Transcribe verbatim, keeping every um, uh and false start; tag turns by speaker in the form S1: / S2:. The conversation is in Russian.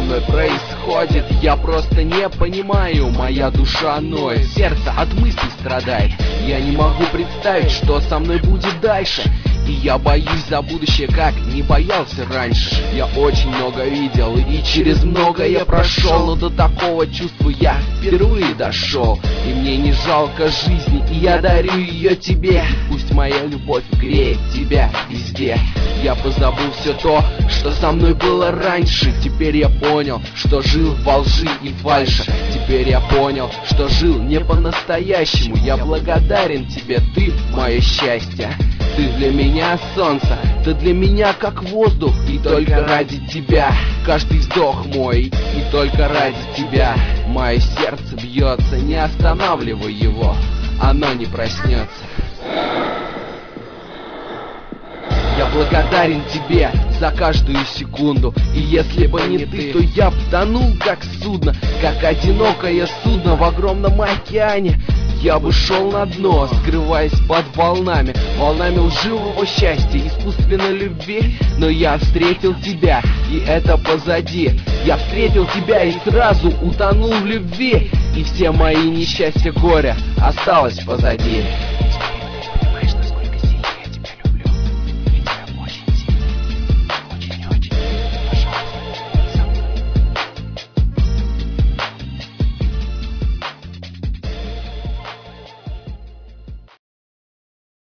S1: мной происходит, я просто не понимаю. Моя душа ноет, сердце от мыслей страдает. Я не могу представить, что со мной будет дальше. И я боюсь за будущее, как не боялся раньше. Я очень много видел и через многое прошел, но до такого чувства я впервые дошел. И мне не жалко жизни, и я дарю ее тебе. Пусть моя любовь греет тебя везде. Я позабыл все то, что со мной было раньше. Теперь я понял, что жил во лжи и фальше. Теперь я понял, что жил не по-настоящему. Я благодарен тебе, ты мое счастье. Ты для меня солнце, ты для меня как воздух. И только ради тебя каждый вздох мой. И только ради тебя мое сердце бьется. Не останавливай его, оно не проснется. Я благодарен тебе за каждую секунду. И если бы не ты, то я б тонул как судно, как одинокое судно в огромном океане. Я бы шел на дно, скрываясь под волнами, волнами лживого счастья, искусственной любви. Но я встретил тебя, и это позади. Я встретил тебя и сразу утонул в любви. И все мои несчастья, горя осталось позади.